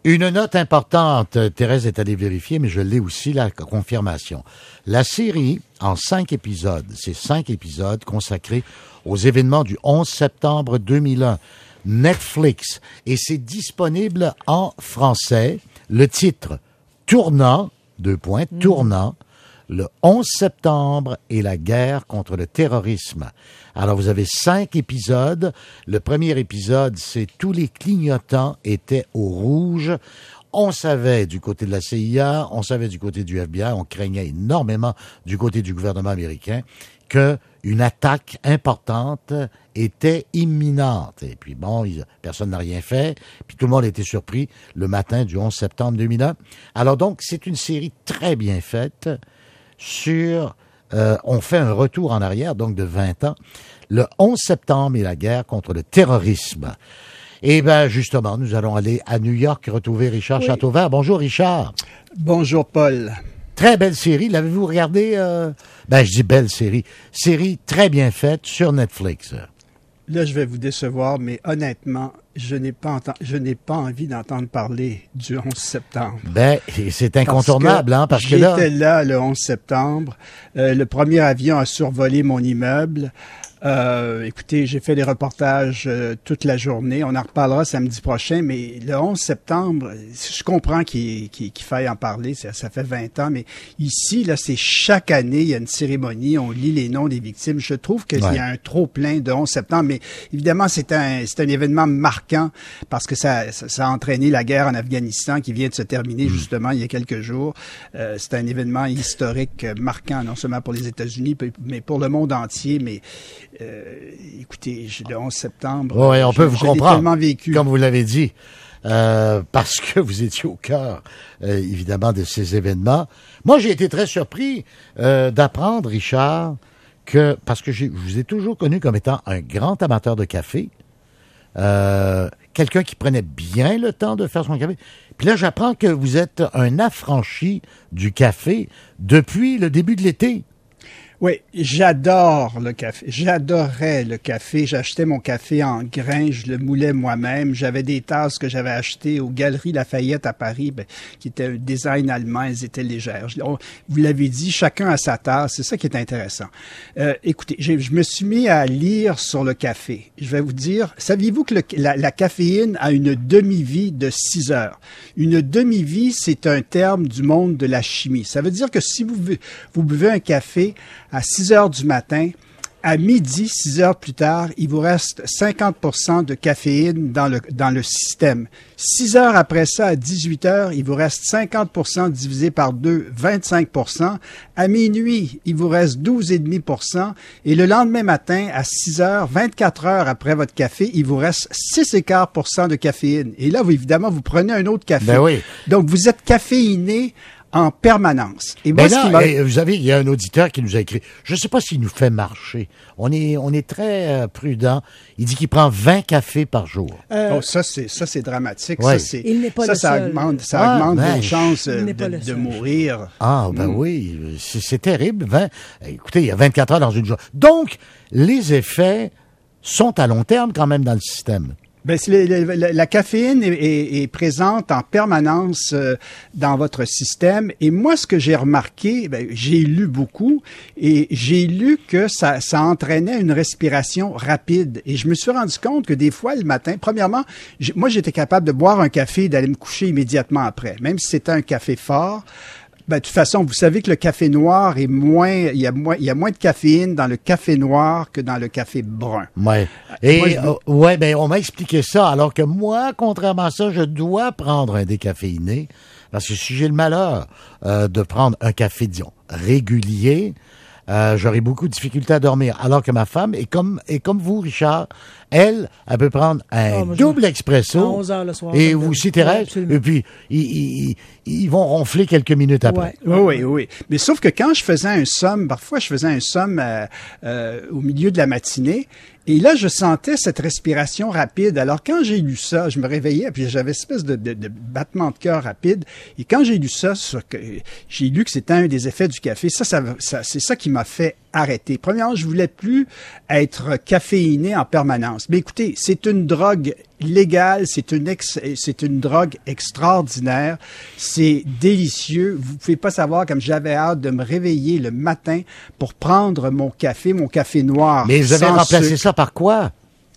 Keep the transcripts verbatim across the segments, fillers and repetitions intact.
Une note importante, Thérèse est allée vérifier, mais je l'ai aussi, la confirmation. La série, en cinq épisodes, c'est cinq épisodes consacrés aux événements du onze septembre deux mille un. Netflix, et c'est disponible en français. Le titre, Tournant, deux points, mmh. Tournant, le onze septembre et la guerre contre le terrorisme. Alors, vous avez cinq épisodes. Le premier épisode, c'est tous les clignotants étaient au rouge. On savait du côté de la C I A, on savait du côté du F B I, on craignait énormément du côté du gouvernement américain qu'une attaque importante était imminente. Et puis bon, il, personne n'a rien fait. Puis tout le monde était surpris le matin du onze septembre deux mille un. Alors donc, c'est une série très bien faite sur... Euh, on fait un retour en arrière, donc de vingt ans. Le onze septembre et la guerre contre le terrorisme. Et bien, justement, nous allons aller à New York retrouver Richard oui. Châteauvert. Bonjour, Richard. Bonjour, Paul. Très belle série. L'avez-vous regardé? Euh... Ben, je dis belle série. Série très bien faite sur Netflix. Là, je vais vous décevoir, mais honnêtement, je n'ai pas, enten- je n'ai pas envie d'entendre parler du onze septembre. Ben, c'est incontournable, parce hein, parce que là... J'étais là le onze septembre. Euh, le premier avion a survolé mon immeuble. Euh, écoutez, j'ai fait des reportages euh, toute la journée. On en reparlera samedi prochain, mais le onze septembre, je comprends qu'il, qu'il, qu'il faille en parler. Ça, ça fait vingt ans, mais ici, là, c'est chaque année, il y a une cérémonie, on lit les noms des victimes. Je trouve qu'il ouais. y a un trop-plein de onze septembre, mais évidemment, c'est un, c'est un événement marquant parce que ça, ça, ça a entraîné la guerre en Afghanistan qui vient de se terminer, mmh. justement, il y a quelques jours. Euh, c'est un événement historique marquant, non seulement pour les États-Unis, mais pour le monde entier, mais Euh, écoutez, le onze septembre, oui, on je, peut vous je comprendre, l'ai tellement vécu. Comme vous l'avez dit, euh, parce que vous étiez au cœur, euh, évidemment, de ces événements. Moi, j'ai été très surpris euh, d'apprendre, Richard, que, parce que j'ai, je vous ai toujours connu comme étant un grand amateur de café, euh, quelqu'un qui prenait bien le temps de faire son café. Puis là, j'apprends que vous êtes un affranchi du café depuis le début de l'été. Oui, j'adore le café. J'adorais le café. J'achetais mon café en grains, je le moulais moi-même. J'avais des tasses que j'avais achetées aux Galeries Lafayette à Paris, ben, qui étaient un design allemand, elles étaient légères. Je, on, vous l'avez dit, chacun a sa tasse. C'est ça qui est intéressant. Euh, écoutez, je, je me suis mis à lire sur le café. Je vais vous dire, saviez-vous que le, la, la caféine a une demi-vie de six heures? Une demi-vie, c'est un terme du monde de la chimie. Ça veut dire que si vous, vous buvez un café à six heures du matin, à midi, six heures plus tard, il vous reste cinquante pour cent de caféine dans le, dans le système. Six heures après ça, à dix-huit heures, il vous reste cinquante pour cent divisé par deux, vingt-cinq pour cent. À minuit, il vous reste douze virgule cinq pour cent. Et le lendemain matin, à six heures, vingt-quatre heures après votre café, il vous reste six virgule cinq pour cent de caféine. Et là, vous, évidemment, vous prenez un autre café. Ben oui. Donc, vous êtes caféiné en permanence. Et moi, Mais là, ce qui m'a... eh, vous savez, il y a un auditeur qui nous a écrit. Je ne sais pas s'il nous fait marcher. On est, on est très euh, prudent. Il dit qu'il prend vingt cafés par jour. Euh... Oh, ça, c'est, ça, c'est dramatique. Ouais. Ça, c'est, il n'est pas ça, le ça seul. augmente, ça Ah, augmente ben, vos chances il de, n'est pas le de seul. mourir. Ah, ben Mm. oui, c'est, c'est terrible. vingt Écoutez, il y a vingt-quatre heures dans une journée. Donc, les effets sont à long terme quand même dans le système. Ben, c'est le, le, la, la caféine est, est, est présente en permanence euh, dans votre système. Et moi, ce que j'ai remarqué, ben, j'ai lu beaucoup et j'ai lu que ça, ça entraînait une respiration rapide. Et je me suis rendu compte que des fois, le matin, premièrement, j'ai, moi, j'étais capable de boire un café et d'aller me coucher immédiatement après, même si c'était un café fort. Ben, de toute façon, vous savez que le café noir est moins, il y a moins, il y a moins de caféine dans le café noir que dans le café brun. Ouais. Et, moi, je... euh, ouais, ben, on m'a expliqué ça, alors que moi, contrairement à ça, je dois prendre un décaféiné, parce que si j'ai le malheur, euh, de prendre un café, disons, régulier, euh, j'aurai beaucoup de difficultés à dormir. Alors que ma femme, et comme, et comme vous, Richard, elle, elle peut prendre un oh, double je... expresso. À onze heures le soir. Et vous aussi, Thérèse. Ouais, et puis, ils, ils, ils vont ronfler quelques minutes après. Ouais. Oui, oui, oui. Mais sauf que quand je faisais un somme, parfois je faisais un somme euh, euh, au milieu de la matinée, et là, je sentais cette respiration rapide. Alors, quand j'ai lu ça, je me réveillais, puis j'avais une espèce de, de, de battement de cœur rapide. Et quand j'ai lu ça, sur, j'ai lu que c'était un des effets du café. Ça, ça, ça c'est ça qui m'a fait arrêter. Premièrement, je voulais plus être caféiné en permanence. Mais écoutez, c'est une drogue légale, c'est une ex, c'est une drogue extraordinaire. C'est délicieux. Vous pouvez pas savoir comme j'avais hâte de me réveiller le matin pour prendre mon café, mon café noir. Mais vous avez sans remplacé sucre. ça par quoi?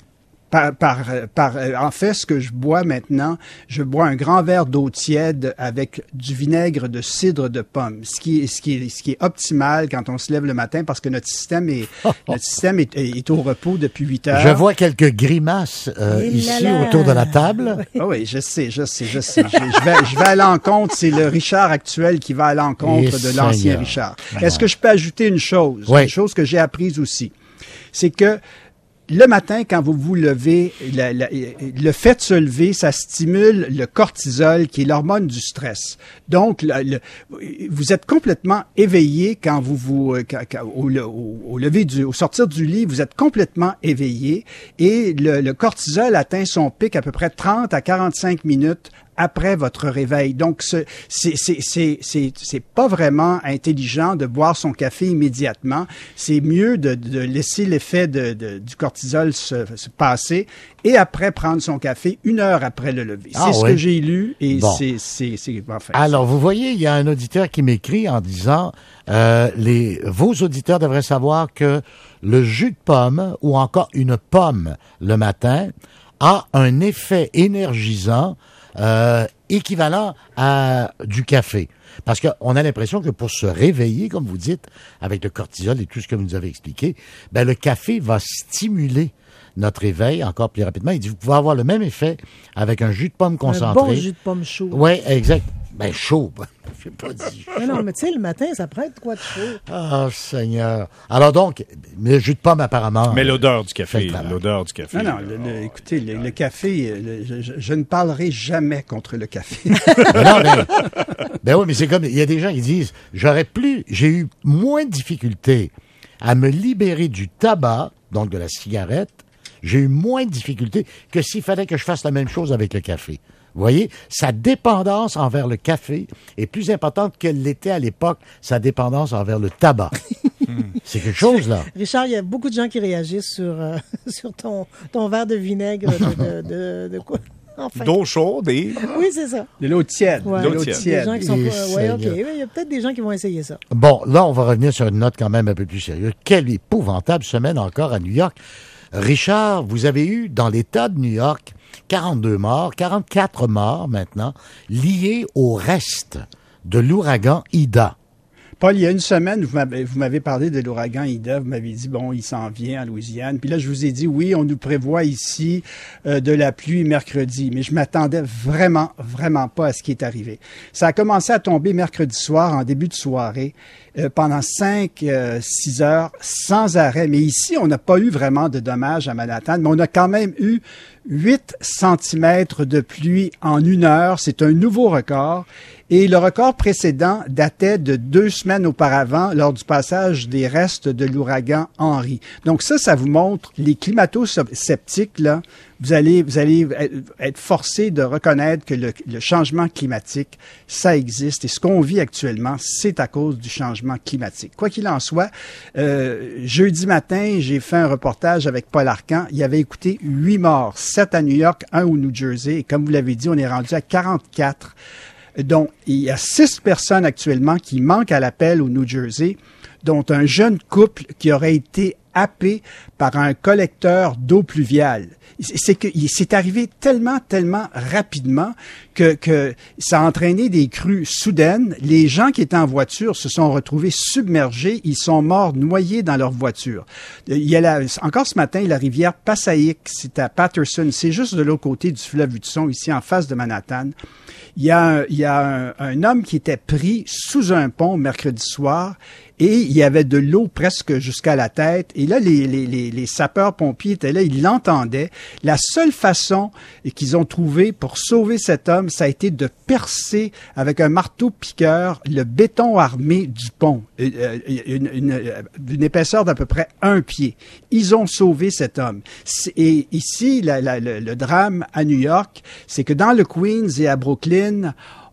Par, par, par, en fait, ce que je bois maintenant, je bois un grand verre d'eau tiède avec du vinaigre de cidre de pomme, ce qui est, ce qui est, ce qui est optimal quand on se lève le matin parce que notre système est, notre système est, est au repos depuis huit heures. Je vois quelques grimaces euh, Et ici là là. autour de la table. Ah oui, je sais, je sais, je sais. Je, je vais, je vais à l'encontre. C'est le Richard actuel qui va à l'encontre Et de l'ancien Seigneur. Richard. Ouais. Est-ce que je peux ajouter une chose? Oui. Une chose que j'ai apprise aussi. C'est que le matin, quand vous vous levez, la, la, le fait de se lever, ça stimule le cortisol, qui est l'hormone du stress. Donc, le, le, vous êtes complètement éveillé quand vous vous, quand, quand, au, au, au lever du, au sortir du lit, vous êtes complètement éveillé et le, le cortisol atteint son pic à peu près trente à quarante-cinq minutes après votre réveil. Donc, ce, c'est, c'est, c'est, c'est, c'est pas vraiment intelligent de boire son café immédiatement. C'est mieux de, de laisser l'effet de, de, du cortisol se, se passer et après prendre son café une heure après le lever. Ah, c'est oui. ce que j'ai lu et Bon. c'est, c'est, c'est, enfin, Alors, vous voyez, il y a un auditeur qui m'écrit en disant euh, les vos auditeurs devraient savoir que le jus de pomme ou encore une pomme le matin a un effet énergisant euh, équivalent à du café. Parce qu'on a l'impression que pour se réveiller, comme vous dites, avec le cortisol et tout ce que vous nous avez expliqué, ben le café va stimuler notre réveil encore plus rapidement. Il dit, vous pouvez avoir le même effet avec un jus de pomme concentré. Un bon jus de pomme chaud. Oui, exact. Ben, chaud. Je n'ai pas dit chaud. Mais non, mais tu sais, le matin, ça prend de quoi de chaud. Ah, Seigneur. Alors donc, le jus de pomme, apparemment... Mais l'odeur du fait café, le travail. l'odeur du café. non, non, le, le, écoutez, le, le café, le, je, je, je ne parlerai jamais contre le café. Ben non, mais, ben oui, mais c'est comme, il y a des gens qui disent, j'aurais plus, j'ai eu moins de difficultés à me libérer du tabac, donc de la cigarette, j'ai eu moins de difficultés que s'il fallait que je fasse la même chose avec le café. Vous voyez, sa dépendance envers le café est plus importante que l'était à l'époque sa dépendance envers le tabac. C'est quelque chose, là. Richard, il y a beaucoup de gens qui réagissent sur, euh, sur ton, ton verre de vinaigre de, de, de, de quoi? Enfin. D'eau chaude et... Oui, c'est ça. De l'eau tiède. Ouais. De l'eau L'eau Des tiède. gens qui sont Et pas... Ouais, OK. Seigneur. Il y a peut-être des gens qui vont essayer ça. Bon, là, on va revenir sur une note quand même un peu plus sérieuse. Quelle épouvantable semaine encore à New York. Richard, vous avez eu dans l'État de New York quarante-deux morts, quarante-quatre morts maintenant, liés au reste de l'ouragan Ida. Paul, il y a une semaine, vous m'avez, vous m'avez parlé de l'ouragan Ida. Vous m'avez dit, bon, il s'en vient en Louisiane. Puis là, je vous ai dit, oui, on nous prévoit ici euh, de la pluie mercredi. Mais je m'attendais vraiment, vraiment pas à ce qui est arrivé. Ça a commencé à tomber mercredi soir, en début de soirée, euh, pendant cinq, euh, six heures, sans arrêt. Mais ici, on n'a pas eu vraiment de dommages à Manhattan, mais on a quand même eu huit centimètres de pluie en une heure. C'est un nouveau record. Et le record précédent datait de deux semaines auparavant, lors du passage des restes de l'ouragan Henri. Donc ça, ça vous montre les climato-sceptiques, là. Vous allez, vous allez être forcés de reconnaître que le, le changement climatique, ça existe. Et ce qu'on vit actuellement, c'est à cause du changement climatique. Quoi qu'il en soit, euh, jeudi matin, j'ai fait un reportage avec Paul Arcan. Il avait écouté huit morts, sept à New York, un au New Jersey. Et comme vous l'avez dit, on est rendu à quarante-quatre. Donc, il y a six personnes actuellement qui manquent à l'appel au New Jersey, dont un jeune couple qui aurait été happé par un collecteur d'eau pluviale. C'est que c'est arrivé tellement, tellement rapidement que, que ça a entraîné des crues soudaines. Les gens qui étaient en voiture se sont retrouvés submergés. Ils sont morts noyés dans leur voiture. Il y a la, encore ce matin, la rivière Passaic, c'est à Patterson. C'est juste de l'autre côté du fleuve Hudson, ici en face de Manhattan. Il y a, un, il y a un, un homme qui était pris sous un pont mercredi soir et il y avait de l'eau presque jusqu'à la tête. Et là, les, les, les, les sapeurs-pompiers étaient là, ils l'entendaient. La seule façon qu'ils ont trouvé pour sauver cet homme, ça a été de percer avec un marteau-piqueur le béton armé du pont, une, une, une, d'une épaisseur d'à peu près un pied. Ils ont sauvé cet homme. Et ici, la, la, le, le drame à New York, c'est que dans le Queens et à Brooklyn,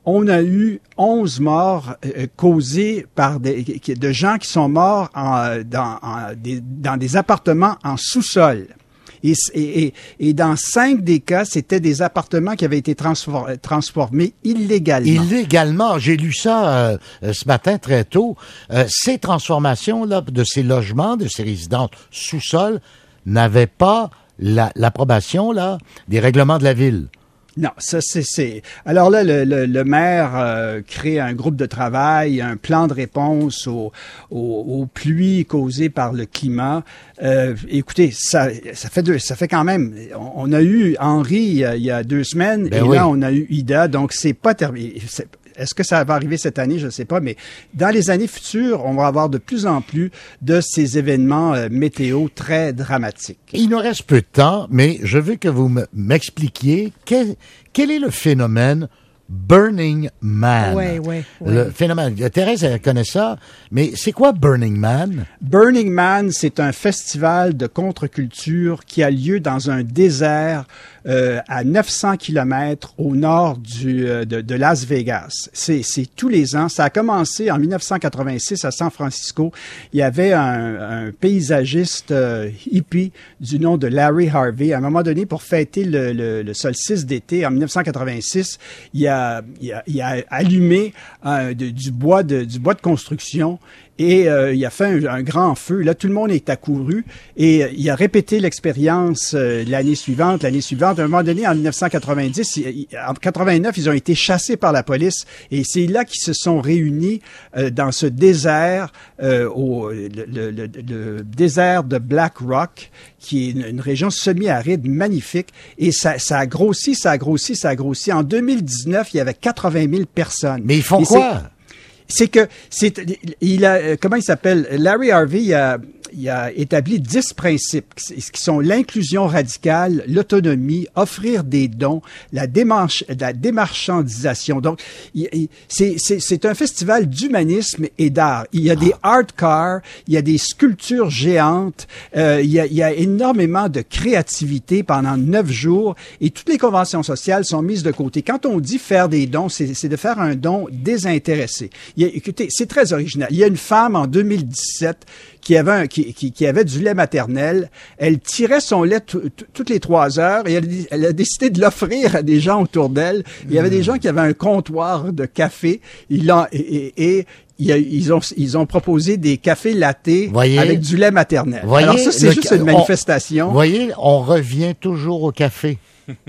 on a eu onze morts euh, causés par des, de gens qui sont morts en, dans, en, des, dans des appartements en sous-sol. Et, et, et dans cinq des cas, c'était des appartements qui avaient été transfor- transformés illégalement. Illégalement. J'ai lu ça euh, ce matin très tôt. Euh, ces transformations-là de ces logements, de ces résidences sous-sol, n'avaient pas la, l'approbation là des règlements de la ville. Non, ça c'est c'est. Alors là, le, le, le maire euh, crée un groupe de travail, un plan de réponse aux, aux, aux pluies causées par le climat. Euh, écoutez, ça ça fait deux, ça fait quand même. On, on a eu Henri il y a, il y a deux semaines ben et oui. Là on a eu Ida, donc c'est pas terminé. C'est, Est-ce que ça va arriver cette année? Je ne sais pas, mais dans les années futures, on va avoir de plus en plus de ces événements euh, météo très dramatiques. Il nous reste peu de temps, mais je veux que vous m'expliquiez quel, quel est le phénomène Burning Man. Oui, oui. Ouais. Le phénomène. Thérèse, elle connaît ça, mais c'est quoi Burning Man? Burning Man, c'est un festival de contre-culture qui a lieu dans un désert euh, à neuf cents kilomètres au nord du, euh, de, de Las Vegas. C'est, c'est tous les ans. Ça a commencé en dix-neuf cent quatre-vingt-six à San Francisco. Il y avait un, un paysagiste euh, hippie du nom de Larry Harvey. À un moment donné, pour fêter le, le, le solstice d'été en dix-neuf cent quatre-vingt-six, il a, il a, il a allumé euh, de, du bois de, du bois de construction. Et euh, il a fait un, un grand feu. Là, tout le monde est accouru. Et euh, il a répété l'expérience euh, l'année suivante, l'année suivante. À un moment donné, en dix-neuf cent quatre-vingt-dix, il, en quatre-vingt-neuf, ils ont été chassés par la police. Et c'est là qu'ils se sont réunis euh, dans ce désert, euh, au, le, le, le, le désert de Black Rock, qui est une, une région semi-aride magnifique. Et ça, ça a grossi, ça a grossi, ça a grossi. En deux mille dix-neuf, il y avait quatre-vingt mille personnes. Mais ils font et quoi? C'est que c'est il a comment il s'appelle Larry Harvey il a il a établi dix principes qui sont l'inclusion radicale, l'autonomie, offrir des dons, la démarche, la démarchandisation. Donc, il, il, c'est, c'est, c'est un festival d'humanisme et d'art. Il y a des art cars, il y a des sculptures géantes, euh, il y a, il y a énormément de créativité pendant neuf jours et toutes les conventions sociales sont mises de côté. Quand on dit faire des dons, c'est, c'est de faire un don désintéressé. Il y a, écoutez, c'est très original. Il y a une femme en deux mille dix-sept qui avait un, qui, qui, qui avait du lait maternel. Elle tirait son lait t- t- toutes les trois heures et elle, elle a décidé de l'offrir à des gens autour d'elle. Il y avait des gens qui avaient un comptoir de café. Ils l'ont, et, et, et il y a, ils ont ils ont proposé des cafés lattés voyez, avec du lait maternel. Voyez, alors ça, c'est juste une manifestation. Vous voyez, on revient toujours au café.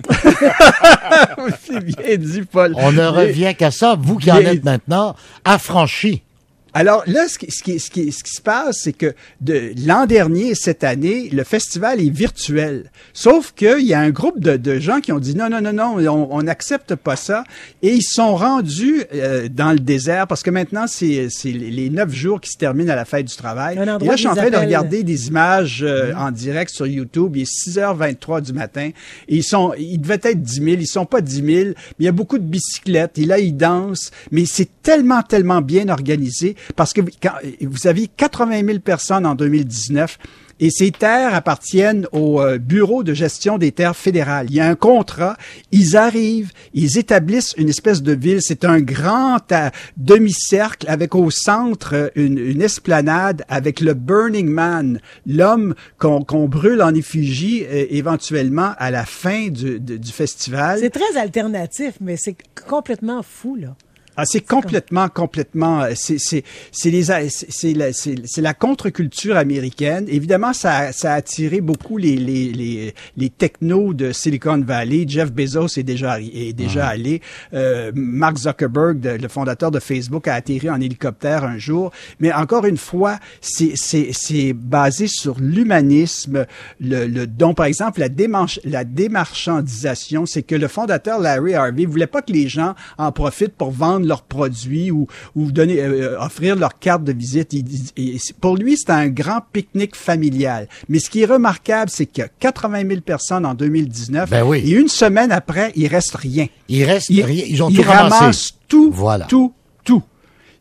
C'est bien dit, Paul. On ne revient qu'à ça. Vous qui en êtes maintenant affranchis. Alors là, ce qui, ce qui, ce qui, ce qui se passe, c'est que de l'an dernier, cette année, le festival est virtuel. Sauf qu'il y a un groupe de, de gens qui ont dit non, non, non, non, on n'accepte pas ça. Et ils sont rendus euh, dans le désert parce que maintenant, c'est, c'est les neuf jours qui se terminent à la fête du travail. Et là, je suis en train appellent... de regarder des images euh, mmh. en direct sur YouTube. Il est six heures vingt-trois du matin. Et ils sont, ils devaient être dix mille. Ils sont pas dix mille. Mais il y a beaucoup de bicyclettes. Et là, ils dansent. Mais c'est tellement, tellement bien organisé. Parce que quand, vous aviez quatre-vingt mille personnes en deux mille dix-neuf et ces terres appartiennent au euh, Bureau de gestion des terres fédérales. Il y a un contrat, ils arrivent, ils établissent une espèce de ville. C'est un grand euh, demi-cercle avec au centre une, une esplanade avec le Burning Man, l'homme qu'on, qu'on brûle en effigie euh, éventuellement à la fin du, de, du festival. C'est très alternatif, mais c'est complètement fou, là. Ah, c'est complètement, complètement, c'est, c'est, c'est les, c'est la, c'est, c'est la contre-culture américaine. Évidemment, ça, ça a attiré beaucoup les, les, les, les technos de Silicon Valley. Jeff Bezos est déjà, est déjà mmh. allé. Euh, Mark Zuckerberg, le fondateur de Facebook, a atterri en hélicoptère un jour. Mais encore une fois, c'est, c'est, c'est basé sur l'humanisme, le, le don. Par exemple, la démarche, la démarchandisation, c'est que le fondateur Larry Harvey voulait pas que les gens en profitent pour vendre leurs produits ou, ou donner, euh, offrir leur carte de visite. Il, il, pour lui, c'est un grand pique-nique familial. Mais ce qui est remarquable, c'est qu'il y a quatre-vingt mille personnes en deux mille dix-neuf. Ben oui. Et une semaine après, il reste rien. Il reste il, rien. Ils ont il tout ramassent ramassé. tout, voilà. tout, tout.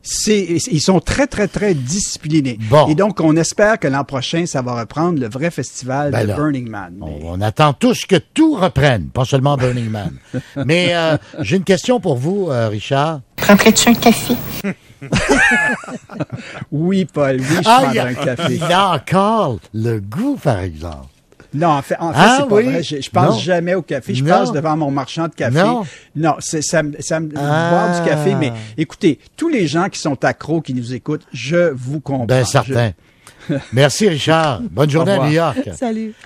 C'est, ils sont très, très, très disciplinés. Bon. Et donc, on espère que l'an prochain, ça va reprendre le vrai festival Ben de là, Burning Man. On, Mais- on attend tous que tout reprenne, pas seulement Burning Man. Mais euh, j'ai une question pour vous, euh, Richard. Prendrais-tu un café? Oui, Paul, oui, je Ah, prendrai il, a, un café. il a encore le goût, par exemple. Non, en fait, en fait Ah, c'est pas oui? vrai. Je, je pense Non. jamais au café. Je Non. passe devant mon marchand de café. Non. Non, c'est, ça, me- ça me Ah. boire du café. Mais écoutez, tous les gens qui sont accros, qui nous écoutent, je vous comprends. Ben Je- certain. Merci, Richard. Bonne journée Au à revoir. New York. Salut.